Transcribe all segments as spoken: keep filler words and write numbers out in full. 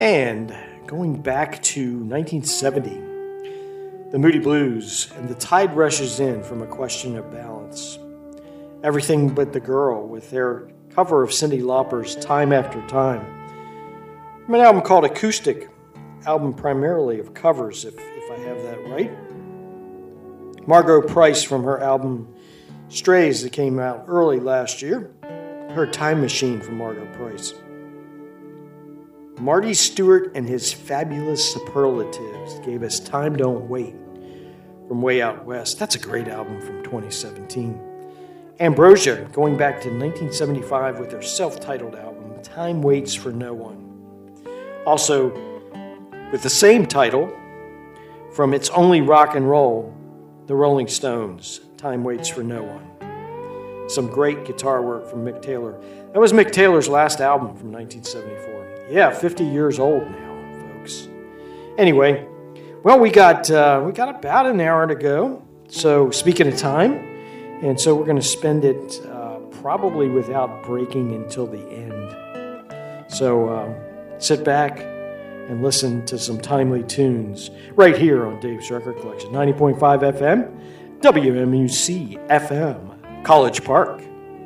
And going back to nineteen seventy, the Moody Blues and The Tide Rushes In from A Question of Balance. Everything But the Girl with their cover of Cyndi Lauper's Time After Time. From an album called Acoustic, album primarily of covers, if, if I have that right. Margo Price from her album Strays that came out early last year. Her Time Machine from Margo Price. Marty Stewart and his Fabulous Superlatives gave us Time Don't Wait from Way Out West. That's a great album from twenty seventeen. Ambrosia, going back to nineteen seventy-five with their self-titled album, Time Waits for No One. Also, with the same title, from It's Only Rock and Roll, the Rolling Stones, Time Waits for No One. Some great guitar work from Mick Taylor. That was Mick Taylor's last album from nineteen seventy-four. Yeah, fifty years old now, folks. Anyway, well, we got uh, we got about an hour to go. So speaking of time, and so we're going to spend it uh, probably without breaking until the end. So uh, sit back and listen to some timely tunes right here on Dave's Record Collection, ninety point five F M, W M U C F M, College Park.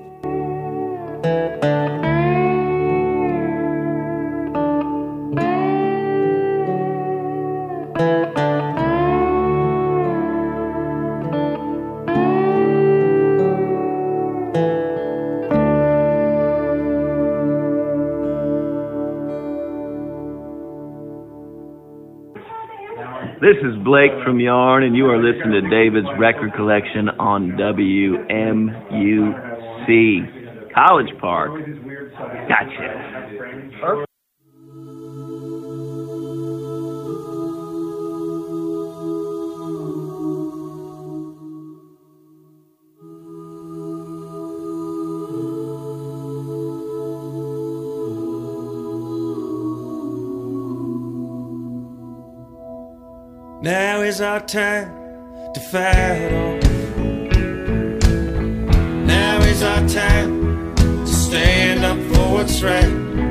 This is Blake from Yarn, and you are listening to David's Record Collection on W M U C. College Park. Gotcha. Now is our time to fight on. Now is our time to stand up for what's right.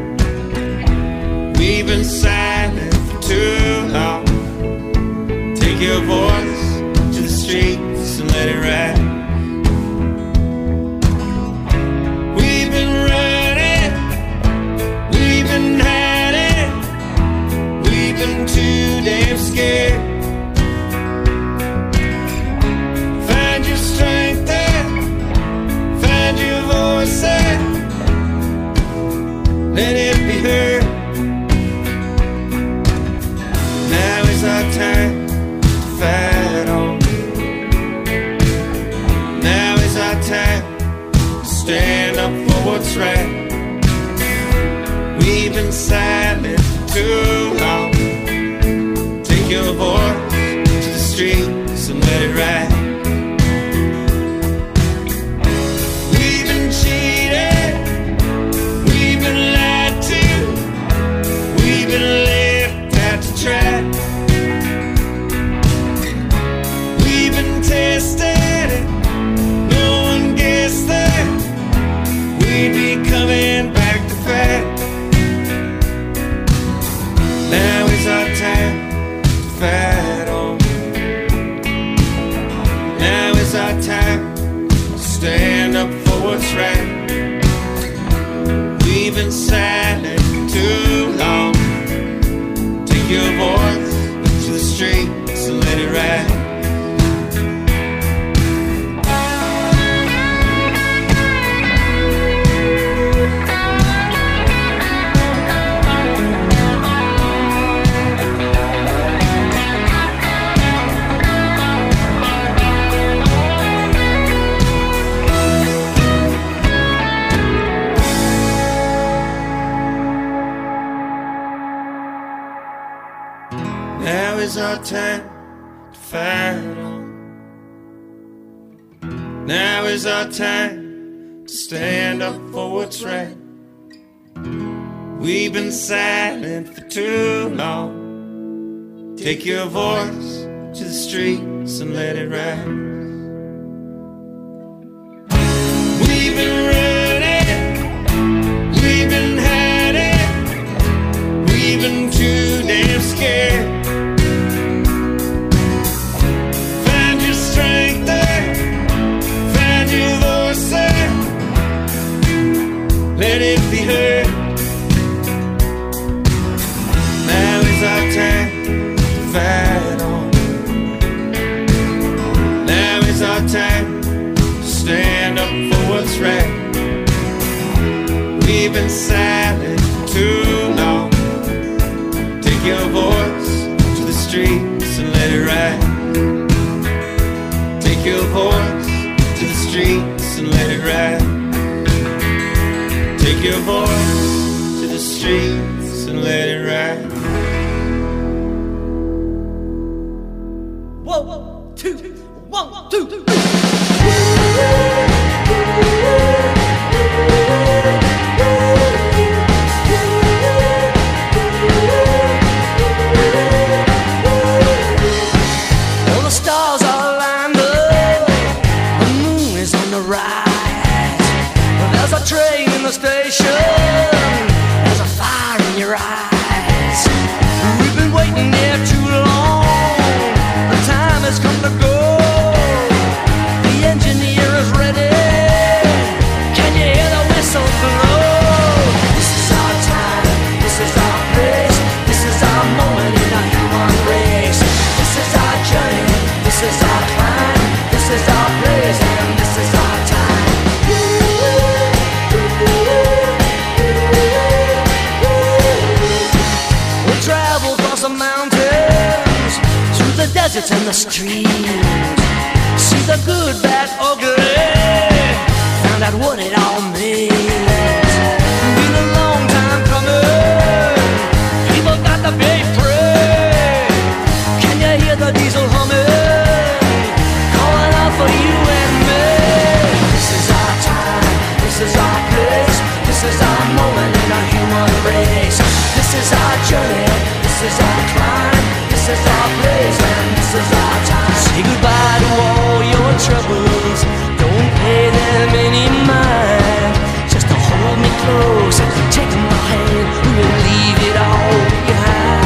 We've been silent for too long. Take your voice to the streets and let it ride. We've been running, we've been hiding, we've been too damn scared. Let it be heard. Now is our time to fight on. Now is our time to stand up for what's right. We've been silent for too long. Take your voice to the streets and let it ride. We've been tested, no one guessed that we'd be coming back to fight. Now is our time to fight on. Now is our time to stand up for what's right. We've been silent too long. Take your voice to the streets and let it ride. Now is our time to fight on. Now is our time to stand up for what's right. We've been silent for too long. Take your voice to the streets and let it rise. We've been running, we've been hiding, we've been too silent too long. Take your voice to the streets and let it ride. Take your voice to the streets and let it ride. Take your voice to the streets and let it ride. One, two, one, two, three. All the stars are lined up, the moon is on the rise. There's a train in the station, there's a fire in your eyes. We've been waiting there too long, the time has come to go. The engineer is ready, can you hear the whistle blow? This is our time, this is our place, this is our moment in our human race. This is our journey, this is our climb, this is our place, and this is our time. We'll travel across the mountains, through the deserts and the streams. See the good, bad, ugly, found out what it all means. Been a long time coming, people got to pay free. Can you hear the diesel humming, calling out for you and me? This is our time, this is our place, this is our moment in our human race. This is our journey, this is our climb, this is our place, and this is our time. Say goodbye to all your troubles, don't pay them any mind. Just to hold me close and take my hand, we will leave it all behind.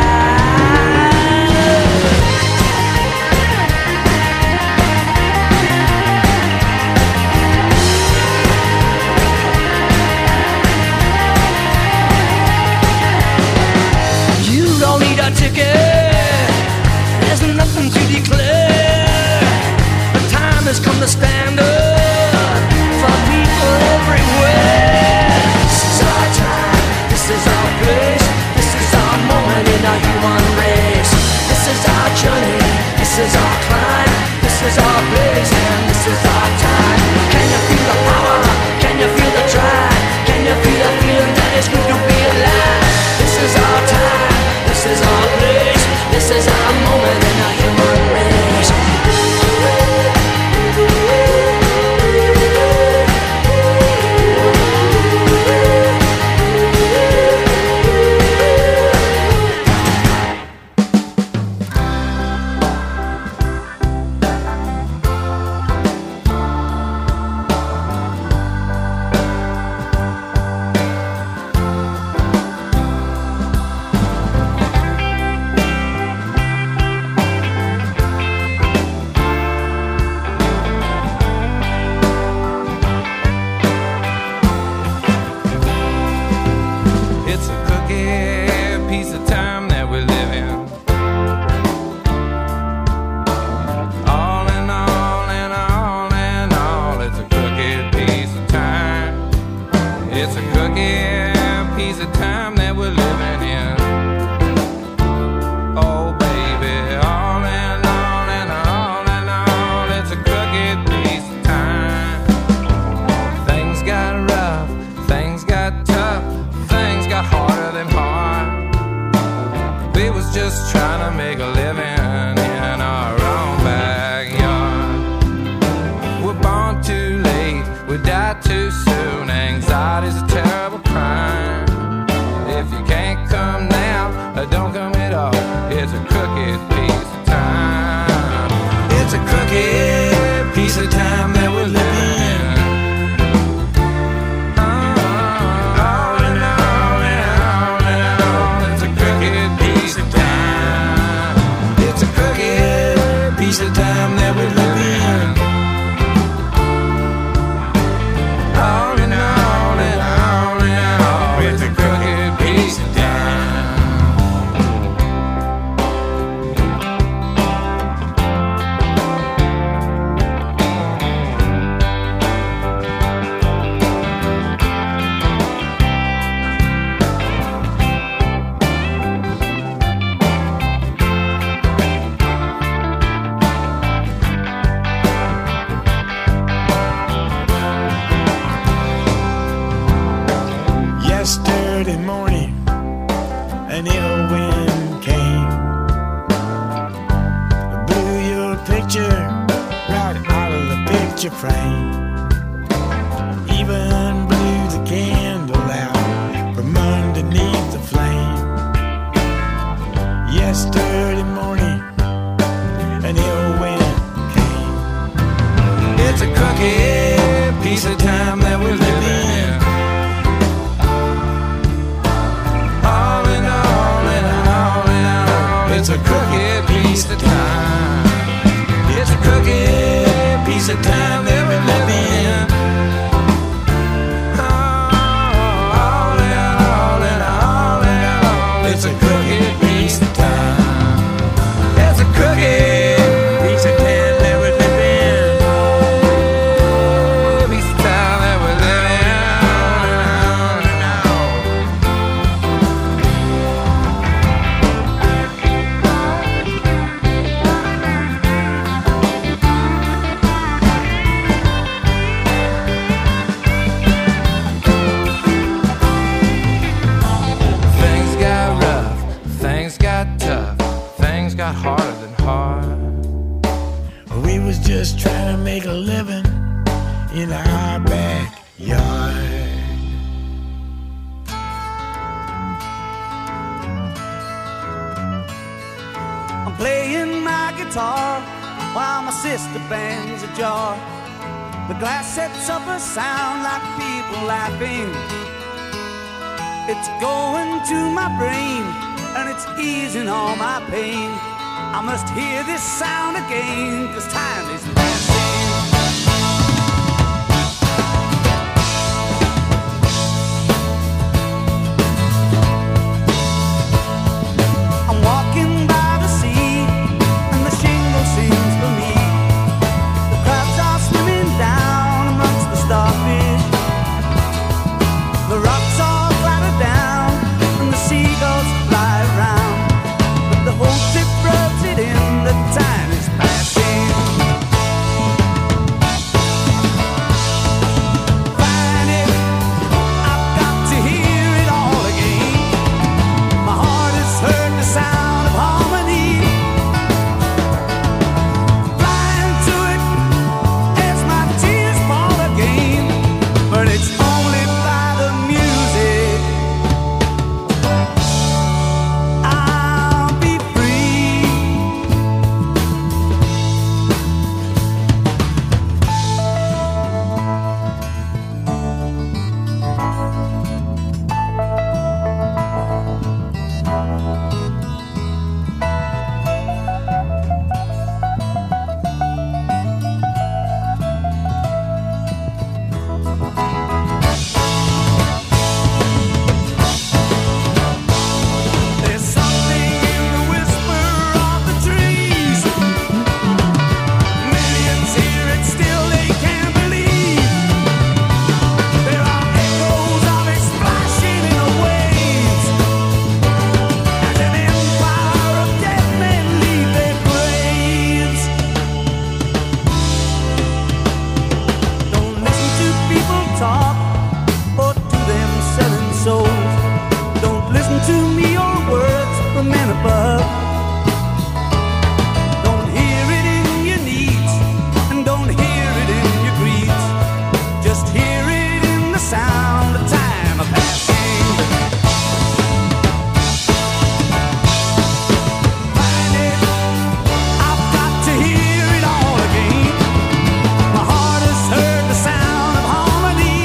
You don't need a ticket, there's nothing to declare. The time has come to stand up for people everywhere. This is our time, this is our place, this is our moment in our human race. This is our journey, this is our climb, this is our place, and this is our time. Can you feel the power? Can you feel the drive? Can you feel the feeling that it's good to be alive? This is our time, this is our place, this is our moment in our human race. It's a cookie piece of time that we live in. All in all and all in all, it's a cookie piece of time. It's a cookie piece of time that we're living in. Oh baby, all in all and all in all, it's a cookie piece of time. Things got rough, things got tough, things got harder than hard. We was just trying to make a living in our own backyard. We're born too late, we die too soon. Anxiety's a terrible crime. If you can't come now, or don't come at all, it's a cookie piece of time. It's a cookie piece of time that we're living in. All in all and all in all, it's a cookie piece of time. It's a cookie piece of time that we're living in. All in all and all in all, it's a cookie piece of time. picture frame. Even blew the candle out from underneath the flame. Yesterday morning, an ill wind came. It's a crooked piece of time that we're living in. All in all, and all in all, it's a crooked piece of time. It's a crooked piece of time that we're living in. Oh, all in all, and all in all, it's a crooked piece of time. It's a crooked piece of time that we're living in. Piece of time that we're living in. Things got rough, things got tough, things got harder than hard. We was just trying to make a living in our backyard. I'm playing my guitar while my sister bangs a jar. The glass sets up a sound like people laughing. It's going to my brain and it's easing all my pain. I must hear this sound again, 'cause time is passing. I'm walking by the sea and the shingle sings for me. The crabs are swimming down amongst the starfish. The rocks all clatter down and the seagulls fly around. But the whole trip rubs it in, the time is passing. Find it, I've got to hear it all again. My heart has heard the sound of harmony. Blind to it as my tears fall again. But it's only by the music I'll be free. There's something in the whisper of the trees. Millions hear it, still they can't believe. There are echoes of it splashing in the waves, as an empire of dead men leave their graves. Don't listen to people talk or to them selling souls. Don't listen to me or words from men above. Don't hear it in your needs and don't hear it in your greeds. Just hear it in the sound of time passing. Find it, I've got to hear it all again. My heart has heard the sound of harmony.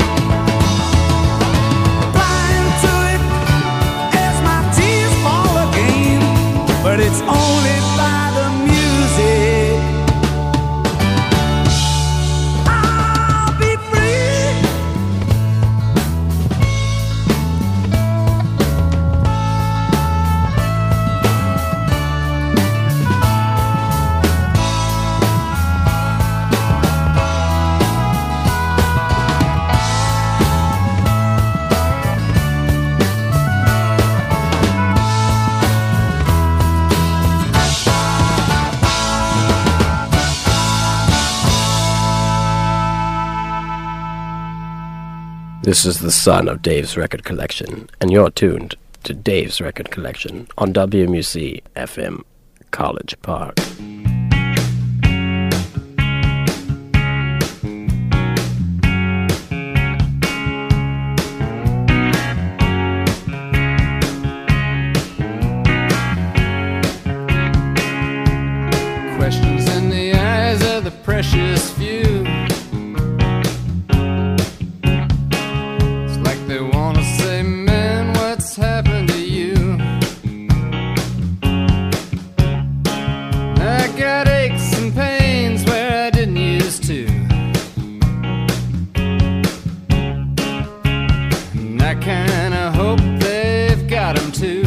Blind to it as my tears fall again. But it's only by the music I'll be free. This is the son of Dave's Record Collection, and you're tuned to Dave's Record Collection, on W M U C F M College Park. precious few. It's like they want to say, man, what's happened to you? I got aches and pains where I didn't used to. And I kinda hope they've got 'em too.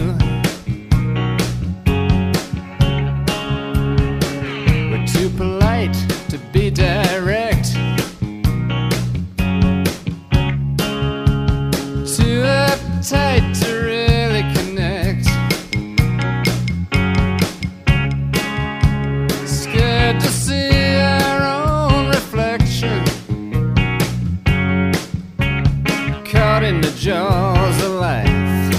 We're too polite to be direct, too uptight to really connect. Scared to see our own reflection, caught in the jaws of life.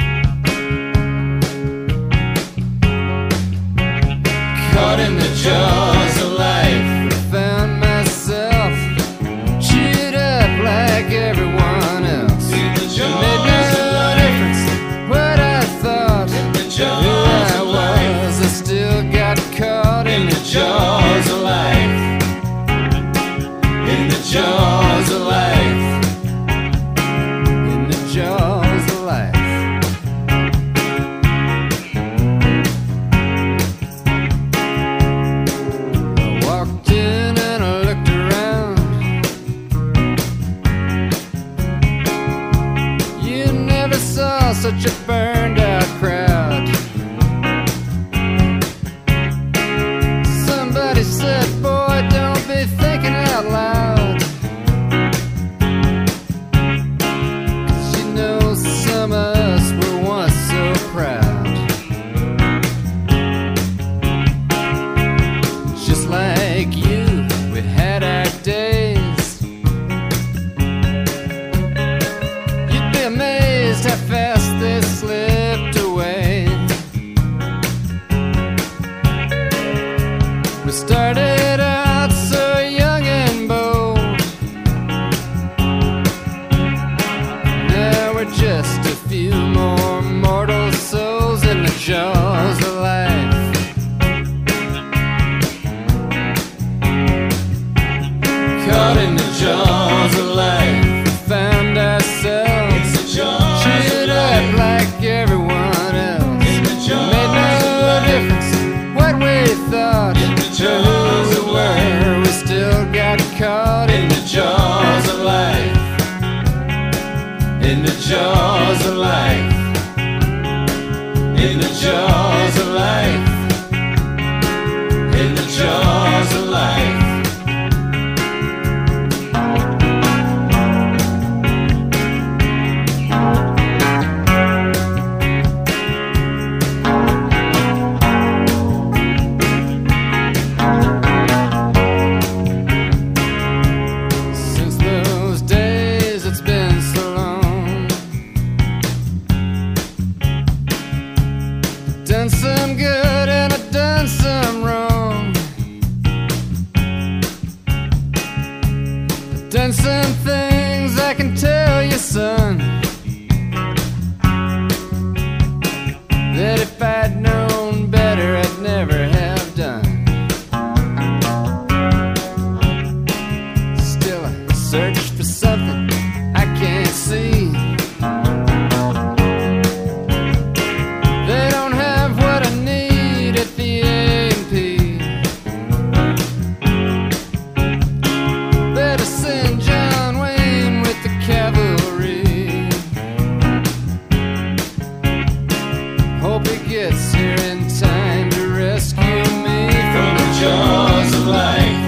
Caught in the jaws of life. Found myself chewed up like everyone else. It made no difference what I thought, who I was. I still got caught in the jaws of life. In the jaws of life. In the jaws of life. I walked in and I looked around. You never saw such a burned out crowd. Somebody said, boy, don't be thinking out loud. 'Cause you know some of us were once so proud. Just like you, we had our days. You'd be amazed how fast they slipped away. We started out so young and bold. Now we're just a few more mortal souls in the jaws of life. Caught in the jaws of life. We found ourselves chewed up like everyone else. Made no difference what we thought, or who we were. We still got caught in the jaws of life. In the jaws of life. In the jaws of life. In the jaws of life. Since those days, it's been so long. Done some good and I've done some wrong. Done some things I can tell you, son, that if I'd known better, I'd never have done. Still, I search for something I can't see. They don't have what I need at the A and P. Better send John Wayne with the cavalry. Hope he gets here in time to rescue me from the jaws of life.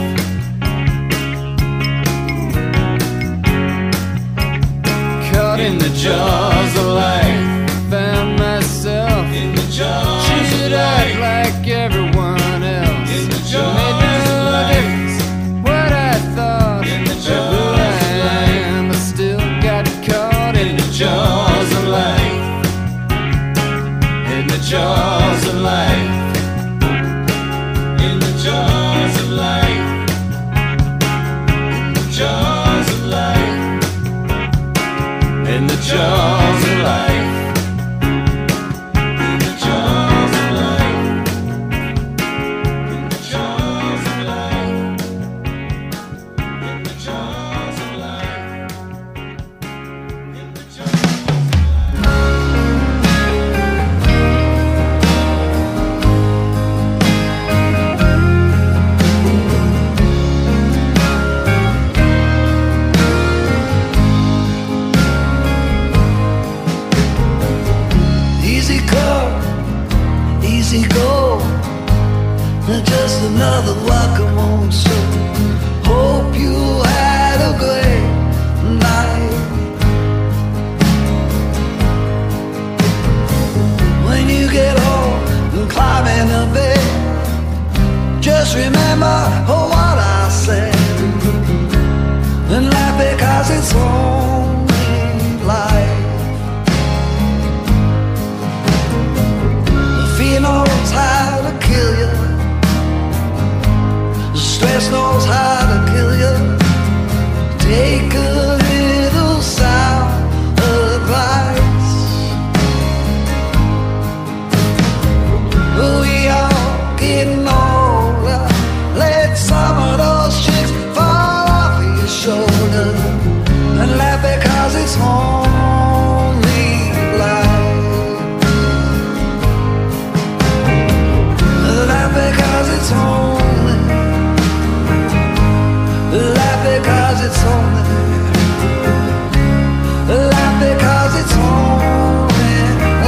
Caught in the jaws of life. Found myself in the jaws chewed up like everyone else. In the jaws made no difference what I thought, or who I am. I still got caught in the jaws of life. In the jaws of life. In the jaws of life. In the jaws of life. In the jaws of life. In the jaws of life. In the jaws of life. easy go, just another welcome home show. Hope you had a great night. When you get home and climb in the bed, just remember what I said and laugh because it's only life. The fear knows how to kill you. The stress knows how to kill you. Take a little sound advice. We all getting older. Let some of those chicks fall off of your shoulder and laugh because it's only life. Laugh because it's only. Laugh because it's only. Laugh because it's only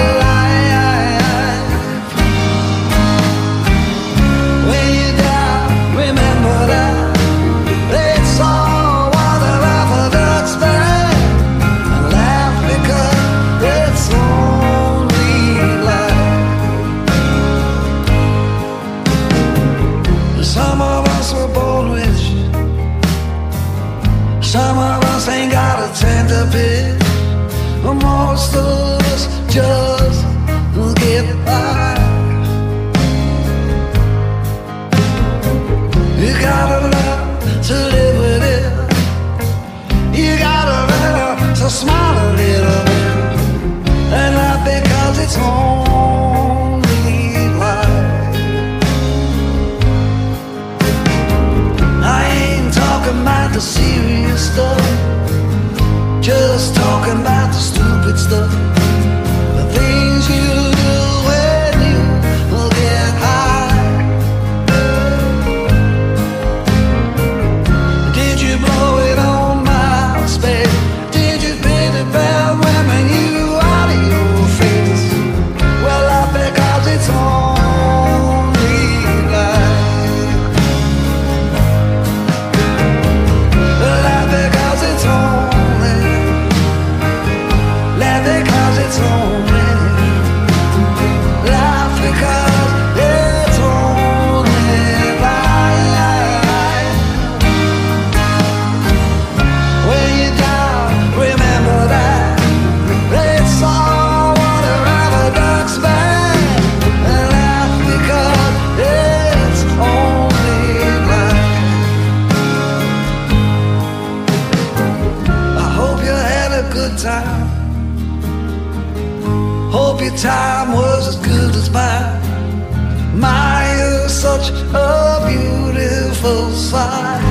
life. When you're down, remember that it's all what the laugh of ducks back. And laugh because it's only life. Some of us were born rich. Some of us ain't got a tender pitch. Most of us just get by. You gotta learn to live with it. You gotta learn to smile a little bit and laugh because it's only life. I ain't talking about the serious stuff, just talking about the stupid stuff. The things you do when you get high. Did you blow it on MySpace? Did you pay the bell women you out of your face? Well, I because it's only life. Laugh because it's only. Laugh because it's only. Laugh because it's only life. When you're down, remember that it's all what a rubber duck's back. And laugh because it's only life. I hope you had a good time. Hope your time was as good as mine. My, you're such a beautiful sight.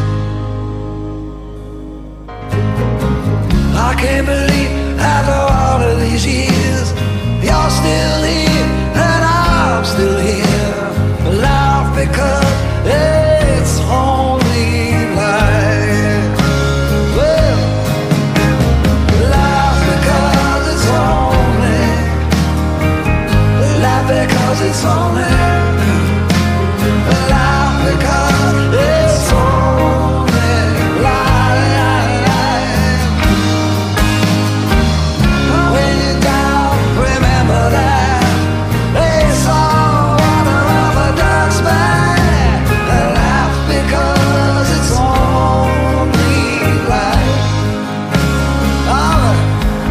I can't believe after all of these years you're still here and I'm still here. Laugh because it's only life. Well, laugh because it's only. Laugh because it's only. Laugh because it's only life. When you're down, remember that it's all what a rubber duck's back. Laugh because it's only life. All right.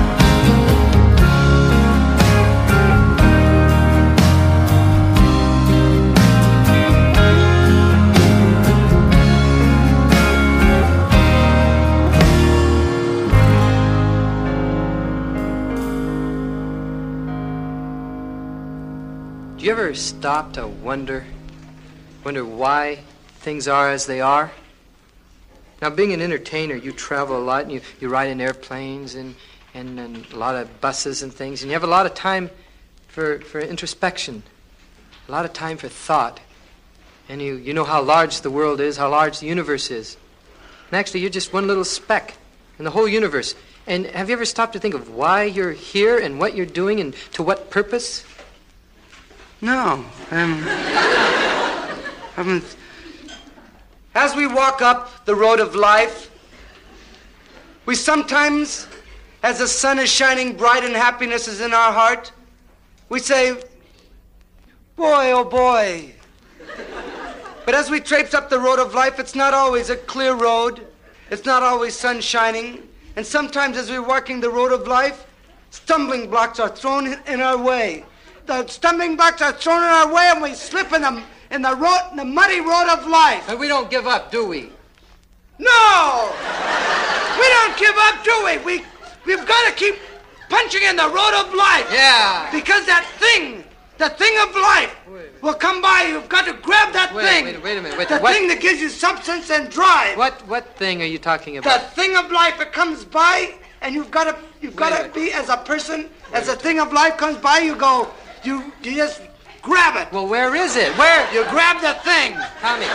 Do you ever stop to wonder, wonder why things are as they are? Now, being an entertainer, you travel a lot, and you, you ride in airplanes and, and, and a lot of buses and things, and you have a lot of time for, for introspection, a lot of time for thought. And you, you know how large the world is, how large the universe is. And actually, you're just one little speck in the whole universe. And have you ever stopped to think of why you're here and what you're doing and to what purpose? No. Um, haven't. As we walk up the road of life, we sometimes, as the sun is shining bright and happiness is in our heart, we say, boy, oh boy. But as we traipse up the road of life, it's not always a clear road. It's not always sun shining. And sometimes as we're walking the road of life, stumbling blocks are thrown in our way. The stumbling blocks are thrown in our way and we slip in the, in the, road, in the muddy road of life. But we don't give up, do we? No! We don't give up, do we? We, we've got to keep punching in the road of life. Yeah. Because that thing, the thing of life, wait. will come by. You've got to grab that wait, thing. Wait, wait a minute. Wait, the what? thing that gives you substance and drive. What what thing are you talking about? The thing of life, it comes by, and you've got to you've got to be as a person, wait. as the thing of life comes by, you go, you you just grab it. Well, where is it? Where? You grab the thing. Tommy.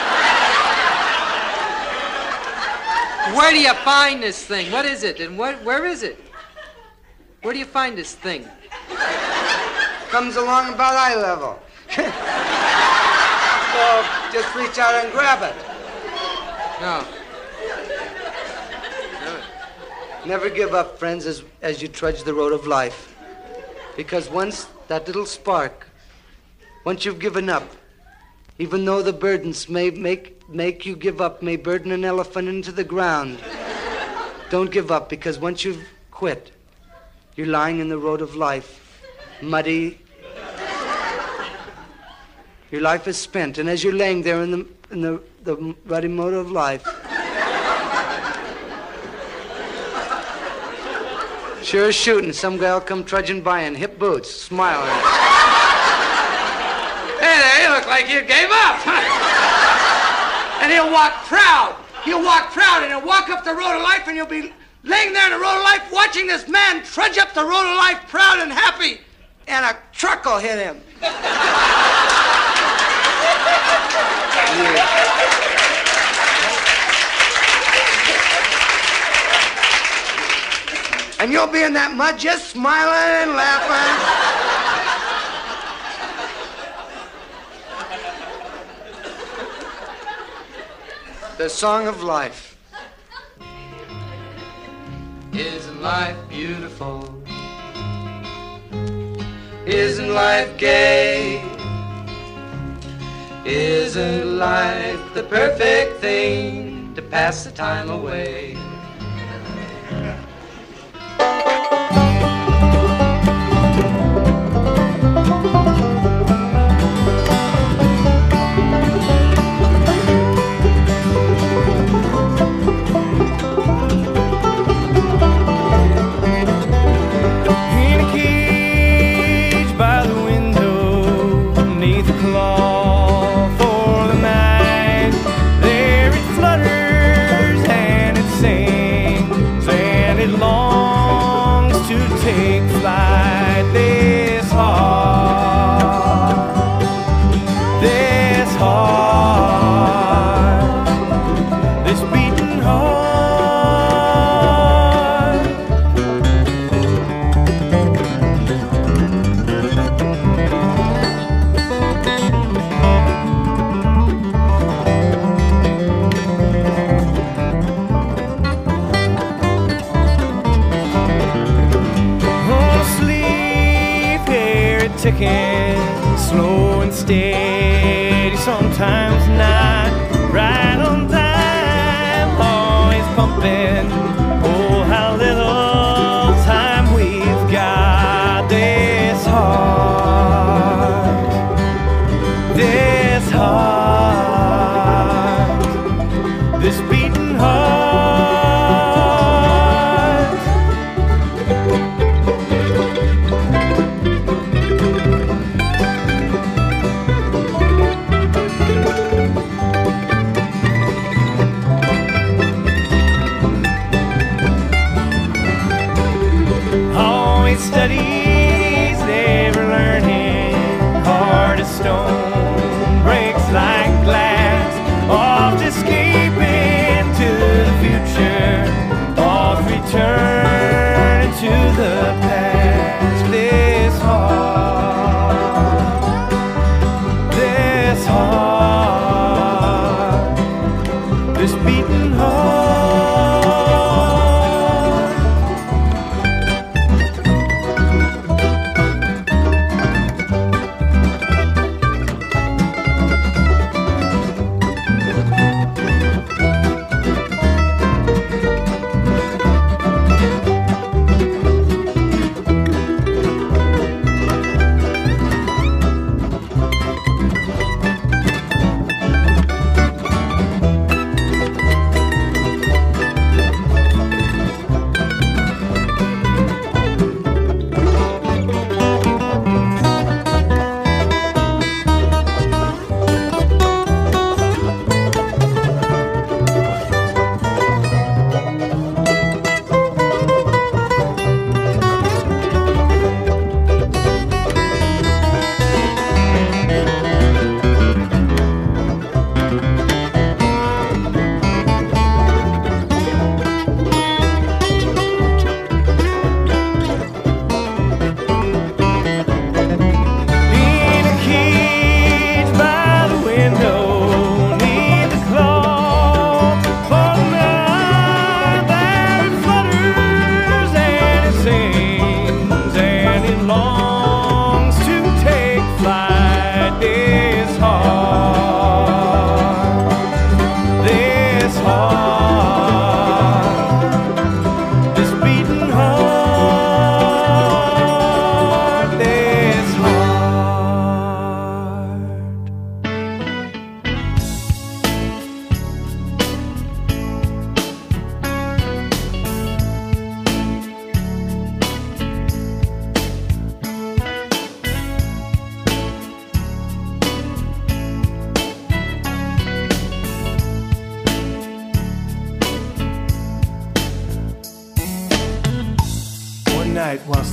Where do you find this thing? What is it? And what? Where is it? Where do you find this thing? Comes along about eye level. So just reach out and grab it. No. no. Never give up, friends, as, as you trudge the road of life. Because once that little spark, once you've given up, even though the burdens may make, make you give up, may burden an elephant into the ground, don't give up, because once you've quit, you're lying in the road of life, muddy. Your life is spent, and as you're laying there in the in the, the ruddy mode of life, sure as shooting, some guy'll come trudging by in hip boots, smiling. Hey there, you look like you gave up. And he'll walk proud. He'll walk proud, and he'll walk up the road of life, and you'll be laying there in the road of life, watching this man trudge up the road of life, proud and happy, and a truck will hit him. Yeah. And you'll be in that mud just smiling and laughing. The song of life. Isn't life beautiful? Isn't life gay? Isn't life the perfect thing to pass the time away? Ticking, slow and steady, sometimes not right on time, always pumping. Oh, how little time we've got. This heart, this heart, this beating heart. Studies, never learning, heart of stone, breaks like glass, oft escaping to the future, oft returning to the past. This heart,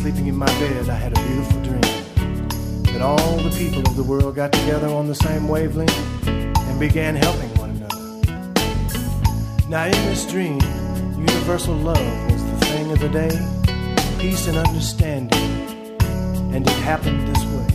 sleeping in my bed, I had a beautiful dream that all the people of the world got together on the same wavelength and began helping one another. Now in this dream, universal love was the thing of the day, peace and understanding, and it happened this way.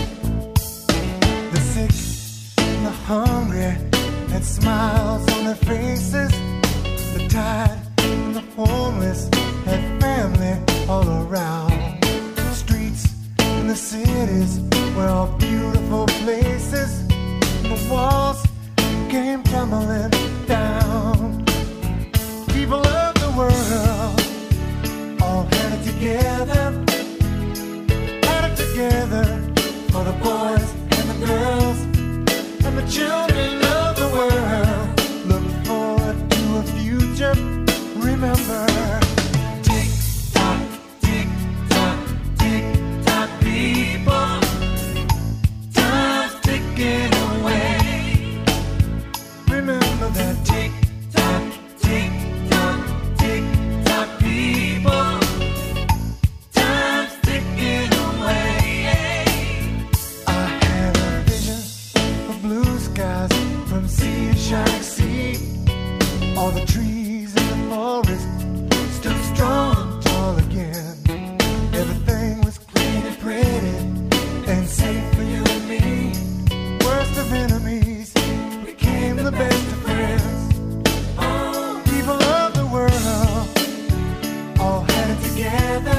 The sick and the hungry had smiles on their faces. The tired and the homeless had family all around. The streets and the cities were all beautiful places. And the walls came tumbling down. People of the world all had it together, had it together for the boys and the girls and the children of the world. Look forward to a future. Remember, tick tock, tick tock, tick tock, people. Time's ticking away. Remember that tick tock, tick tock, tick tock, people. Time's ticking away. I had a vision of blue skies from sea to shining sea. All the trees in the forest stood strong and tall again. Everything was clean and pretty and safe for you and me. Worst of enemies became the best of friends. People of the world all had it together,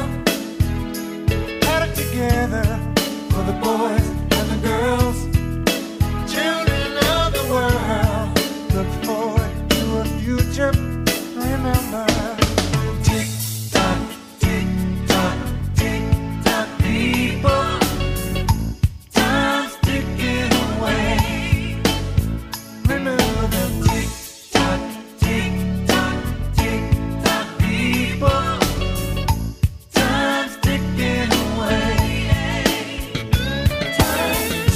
had it together for the boys and the girls. Children of the world look forward to a future. Remember, tick tock, tick tock, tick tock, people. Time's ticking away. Remember that tick tock, tick tock, tick tock, people. Time's ticking away. Time,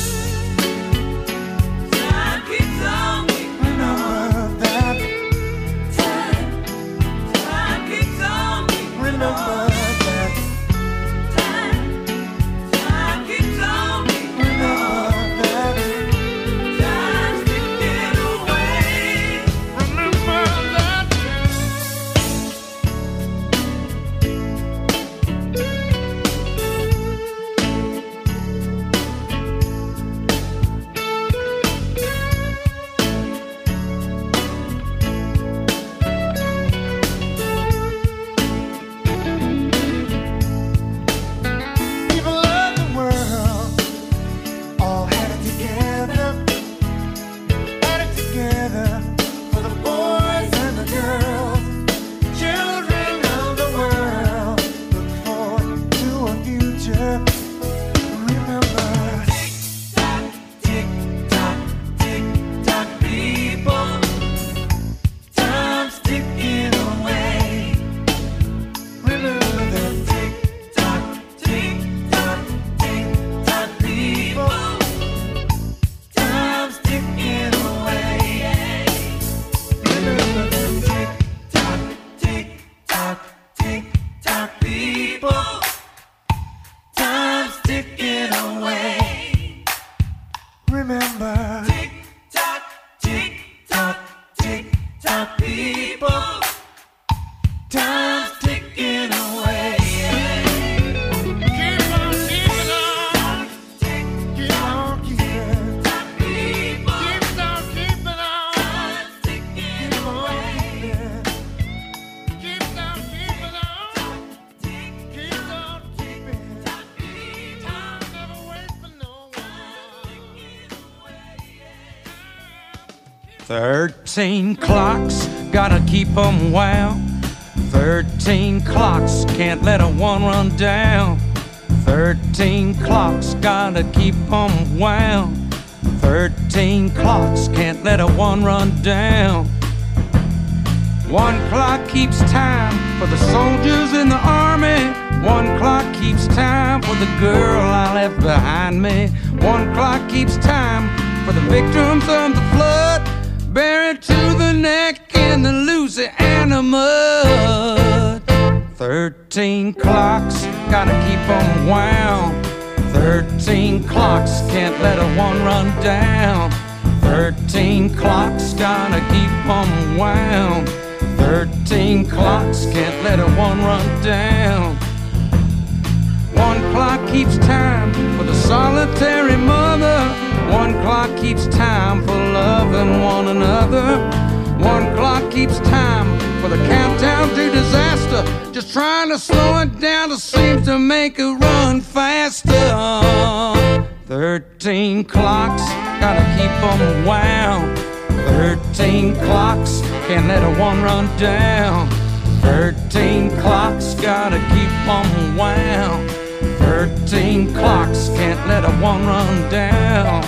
time keeps on. Remember that. Time, time keeps on. Remember that. Time, time keeps on. Remember that. Time's ticking away. Remember that. People of the world all had it together, had it together for the boys and the girls. Children of the world look forward to a future. Remember, tick tock, tick tock, tick tock, people. Time's ticking away. Remember that tick tock, tick tock, tick tock, people. Time's ticking away. Remember that tick tock, tick tock, tick tock, people. Time's ticking away. Remember, tick tock, tick tock, tick tock, people. Time's ticking away. Keep on keeping on. Keep on keeping. Keep on keeping on. Keep on keeping. Keep on keeping on. Keep on keeping. Time never waits for no one. Thirteen clocks, gotta keep 'em wound. Thirteen clocks, can't let a one run down. Thirteen clocks, gotta keep 'em wound. Thirteen clocks, can't let a one run down. One clock keeps time for the soldiers in the army. One clock keeps time for the girl I left behind me. One clock keeps time for the victims of the flood, buried to the neck in the Louisiana mud. Thirteen clocks, gotta keep 'em wound. Thirteen clocks, can't let a one run down. Thirteen clocks, gotta keep 'em wound. Thirteen clocks, can't let a one run down. One clock keeps time for the solitary mother. One clock keeps time for loving one another. One clock keeps time for the countdown to disaster. Just trying to slow it down to seem to make it run faster. Thirteen clocks, gotta keep 'em wound. Thirteen clocks, can't let a one run down. Thirteen clocks, gotta keep 'em wound. Thirteen clocks, can't let a one run down.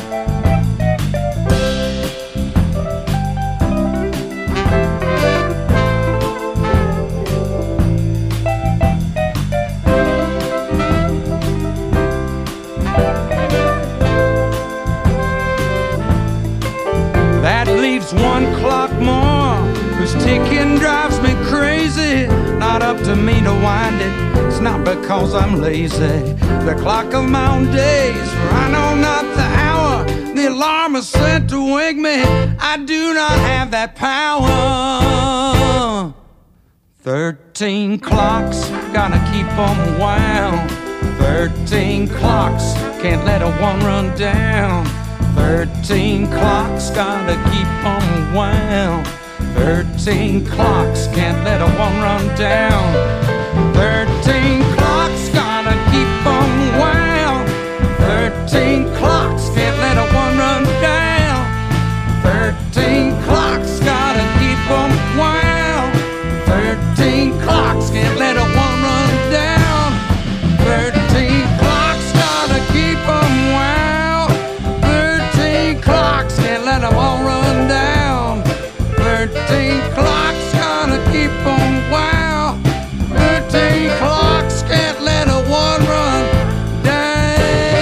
That leaves one clock more, whose ticking drives me crazy. Not up to me to wind it, it's not because I'm lazy. The clock of my own days, for I know not the hour. The alarm is set to wake me, I do not have that power. Thirteen clocks, gotta keep 'em wound. Thirteen clocks, can't let a one run down. Thirteen clocks, gotta keep 'em wound. Thirteen clocks, can't let a one run down. Thirteen clocks, gotta keep 'em wound. Thirteen clocks, can't let a one run down. Thirteen clocks, gotta keep 'em wound. Thirteen clocks, can't let a one run down. Thirteen clocks, gotta keep 'em wound. Thirteen clocks, can't let a one run down. Thirteen clocks, gotta keep 'em wound. Thirteen clocks, can't let a one run down.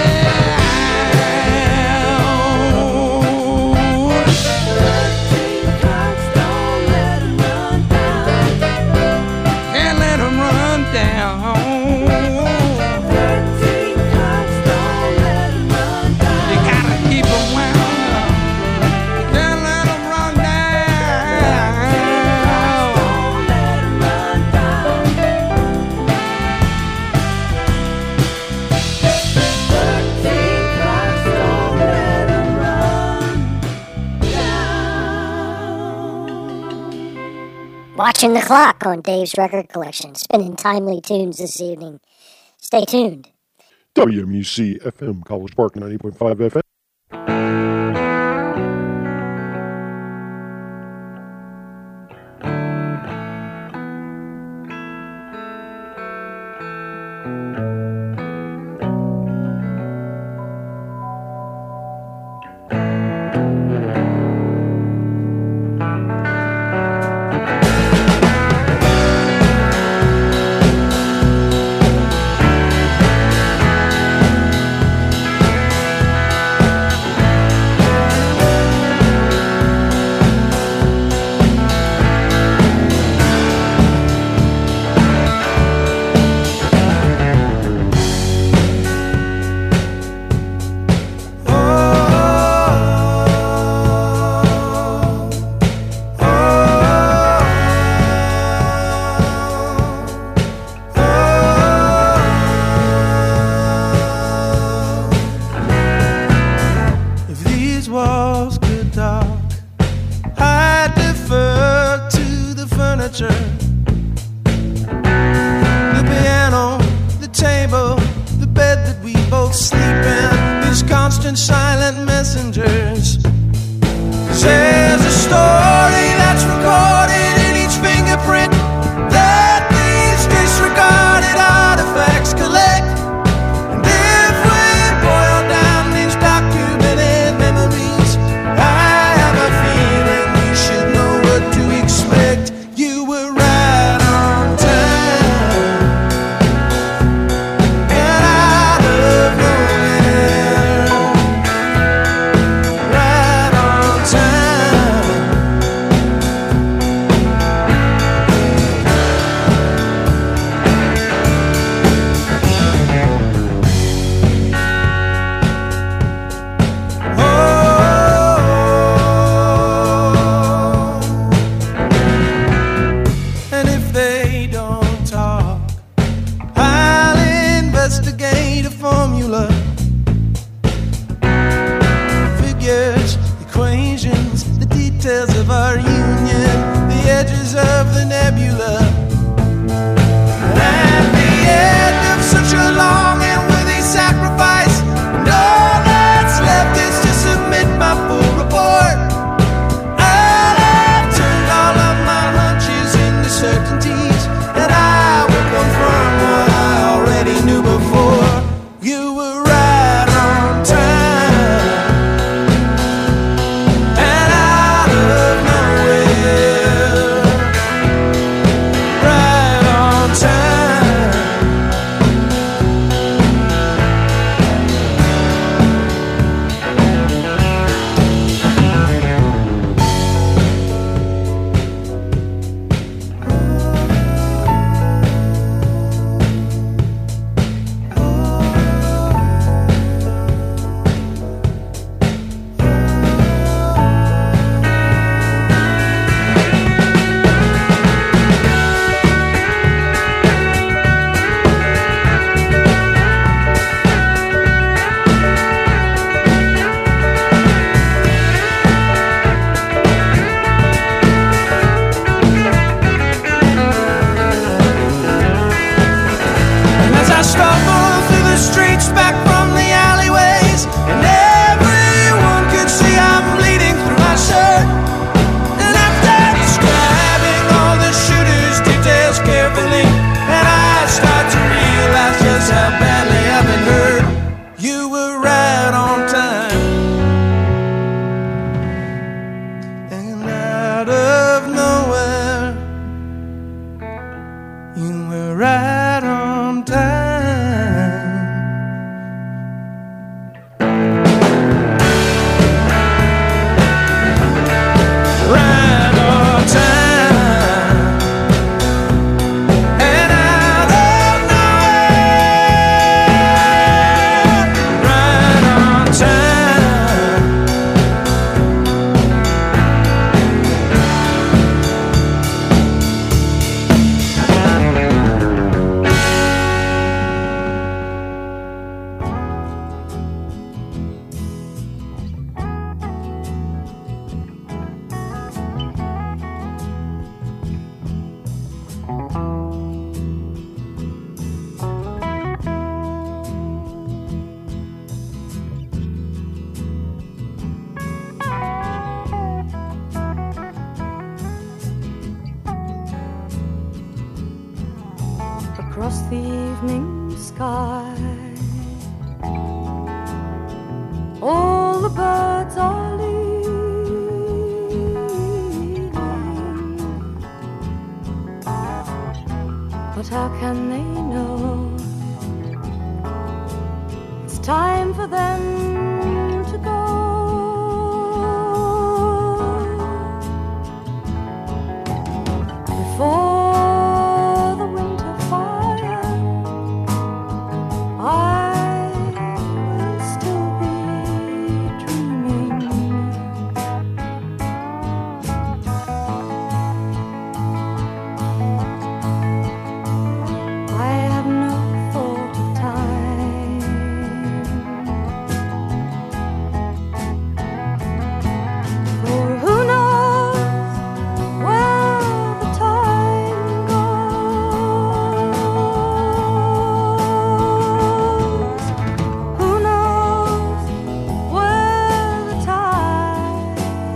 Thirteen clocks, don't let 'em run down. Can't let 'em run down. Thirteen clocks, don't let 'em run down. You gotta keep 'em wound. Can't let 'em run down. Don't let 'em run down. Thirteen clocks, don't let 'em run down. Watching the clock on Dave's Record Collection, spinning timely tunes this evening. Stay tuned. W M U C F M, College Park, ninety point five F M. If these walls could talk, I'd defer to the furniture, the piano, the table, the bed that we both sleep in, these constant silent messengers. 'Cause there's a story that's recorded in each fingerprint that these disregarded artifacts collect. And if we boil down these documented memories, I have a feeling we should know what to expect. You were right on time, and out of nowhere, right details of our union, the edges of the nebula. At the end of such a long and worthy sacrifice, and all that's left is to submit my full report. I've turned all of my hunches into certainties, and I will confirm what I already knew before. You were right on time, and out of nowhere, right on time. As I stumble through the streets back from the alleyways, and everyone could see I'm bleeding through my shirt. And after describing all the shooter's details carefully, and I start to realize just how badly I've been hurt. You were right on time, and out of nowhere, you were right on time. Right on time, and out of nowhere, right on time. Across the evening sky, all the birds are leaving, but how can they know it's time for them to go? Before the winter fire, I will still be dreaming. I have no thought of time, for who knows where the time goes? Who knows where the time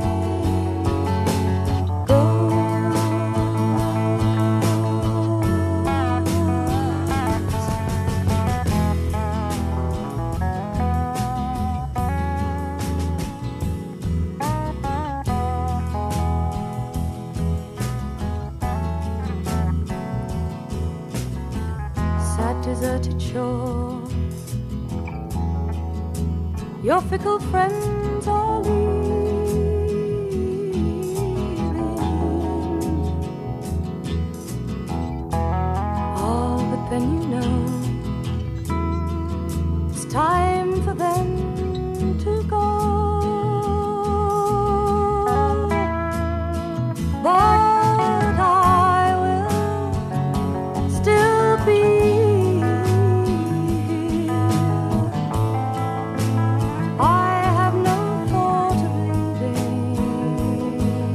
sad deserted shore, your fickle friends are leaving. Oh, but then you know it's time for them to go. But I will still be here. I have no thought of leaving.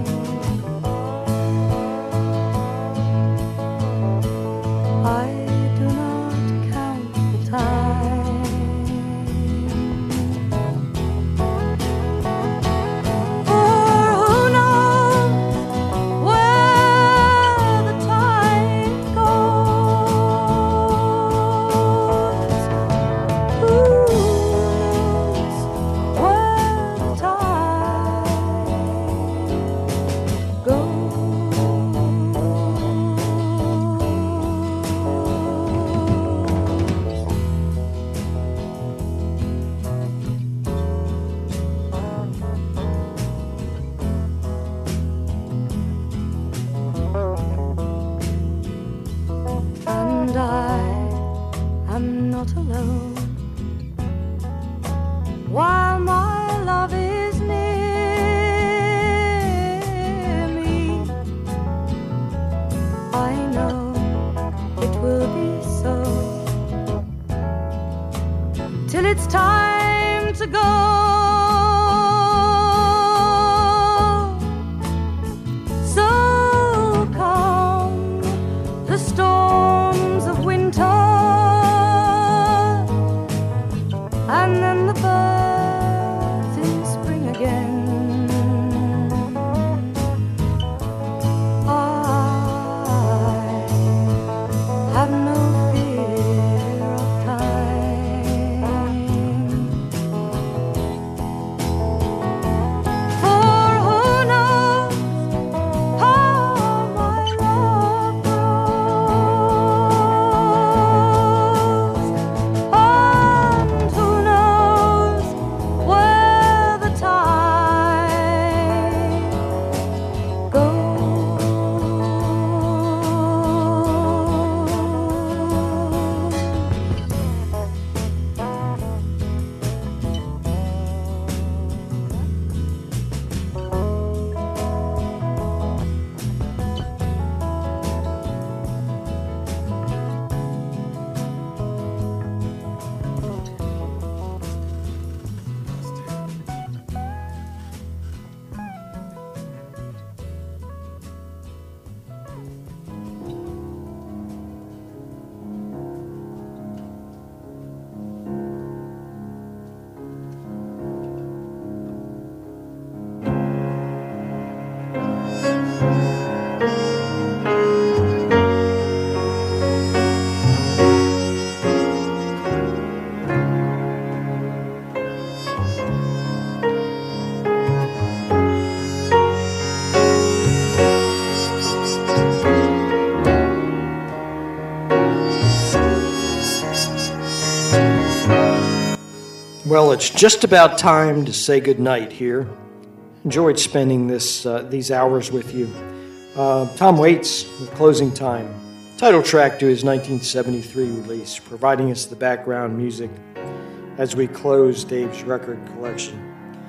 Well, it's just about time to say goodnight here. Enjoyed spending this uh, these hours with you. Uh, Tom Waits with Closing Time, title track to his nineteen seventy-three release, providing us the background music as we close Dave's record collection.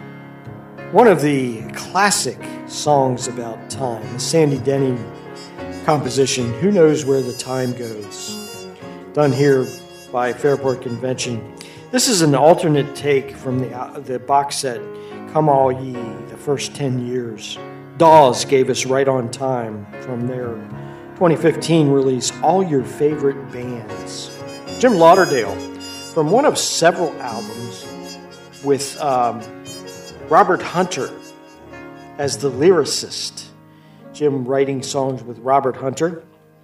One of the classic songs about time, the Sandy Denny composition, Who Knows Where the Time Goes, done here by Fairport Convention. This is an alternate take from the, uh, the box set, Come All Ye, the first ten years. Dawes gave us Right on Time from their twenty fifteen release, All Your Favorite Bands. Jim Lauderdale, from one of several albums with um, Robert Hunter as the lyricist. Jim writing songs with Robert Hunter.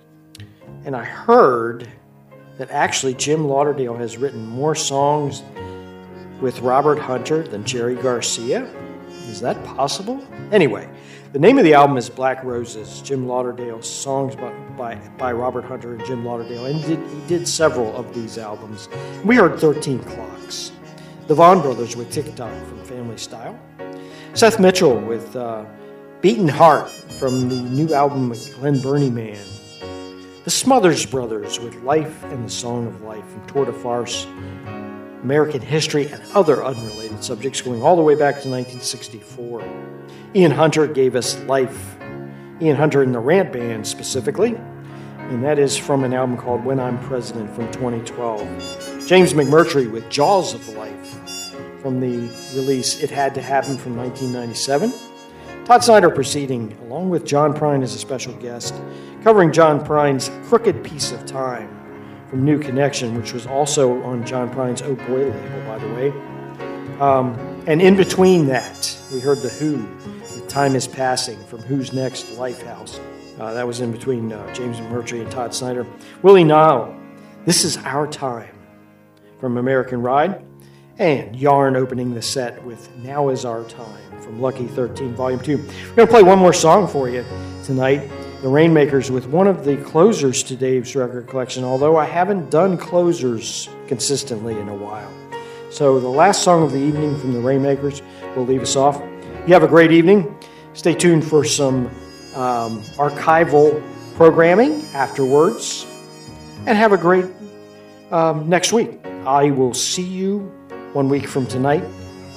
And I heard that actually Jim Lauderdale has written more songs with Robert Hunter than Jerry Garcia. Is that possible? Anyway, the name of the album is Black Roses, Jim Lauderdale's songs by, by, by Robert Hunter and Jim Lauderdale. And he did, he did several of these albums. We heard thirteen Clocks. The Vaughan Brothers with Tick-Tock from Family Style. Seth Mitchell with uh, Beaten Heart from the new album Glen Burnie Man. The Smothers Brothers with Life and the Song of Life from Tour de Farce, American history, and other unrelated subjects going all the way back to nineteen sixty-four. Ian Hunter gave us Life. Ian Hunter and the Rant Band specifically, and that is from an album called When I'm President from twenty twelve. James McMurtry with Jaws of Life from the release It Had to Happen from nineteen ninety-seven. Todd Snyder proceeding, along with John Prine as a special guest, covering John Prine's Crooked Piece of Time from New Connection, which was also on John Prine's Oh Boy label, by the way. Um, and in between that, we heard The Who with Time Is Passing from Who's Next, Lifehouse. Uh, that was in between uh, James McMurtry and Todd Snyder. Willie Nile, This Is Our Time from American Ride. And Yarn opening the set with Now Is Our Time from Lucky thirteen, Volume two. We're going to play one more song for you tonight. The Rainmakers with one of the closers to Dave's record collection, although I haven't done closers consistently in a while. So the last song of the evening from the Rainmakers will leave us off. You have a great evening. Stay tuned for some um, archival programming afterwards. And have a great um, next week. I will see you one week from tonight.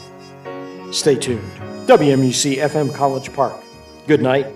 Stay tuned. W M U C F M College Park. Good night.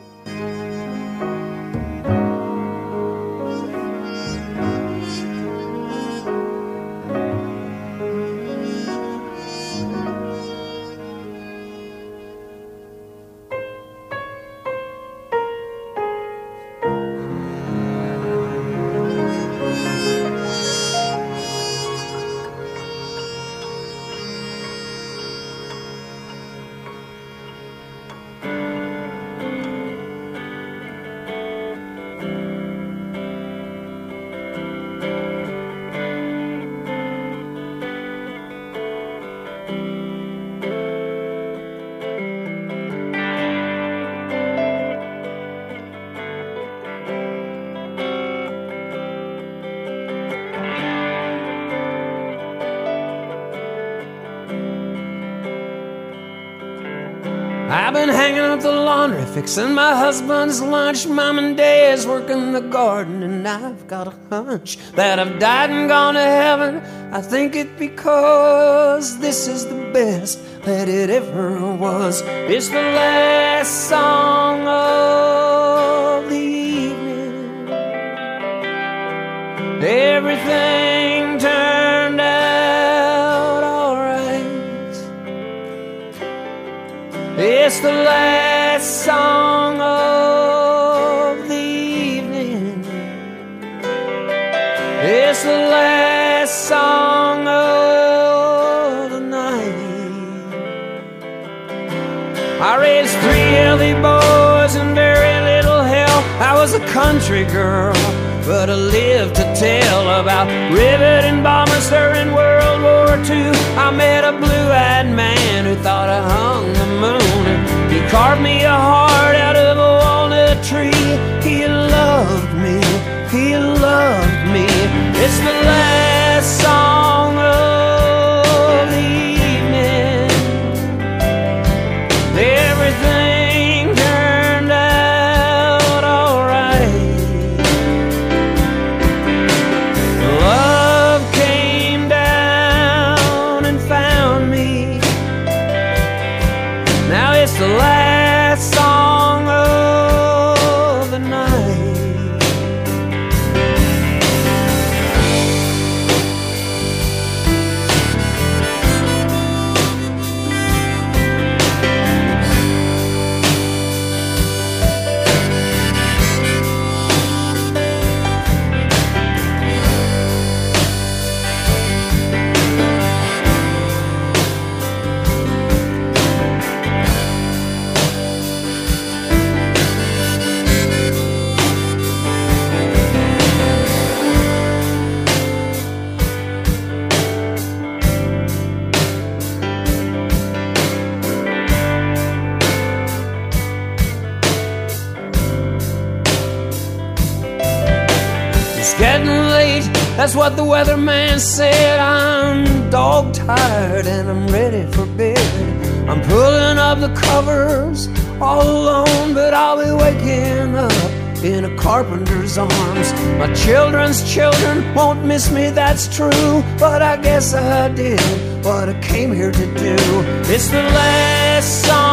I've been hanging up the laundry, fixing my husband's lunch. Mom and Dad's working the garden, and I've got a hunch that I've died and gone to heaven. I think it because this is the best that it ever was. It's the last song of the evening. Everything turned out all right. It's the last song of the evening. It's the last song of the night. I raised three healthy boys and very little help. I was a country girl, but I lived to tell about riveting bombers during World War Two. I met a blue-eyed man who thought I hung the moon, and he carved me a heart out of a walnut tree. He loved me, he loved me. It's the last song of the it's the last song of the night. Getting late, that's what the weatherman said. I'm dog tired and I'm ready for bed. I'm pulling up the covers all alone, but I'll be waking up in a carpenter's arms. My children's children won't miss me, that's true, but I guess I did what I came here to do. It's the last song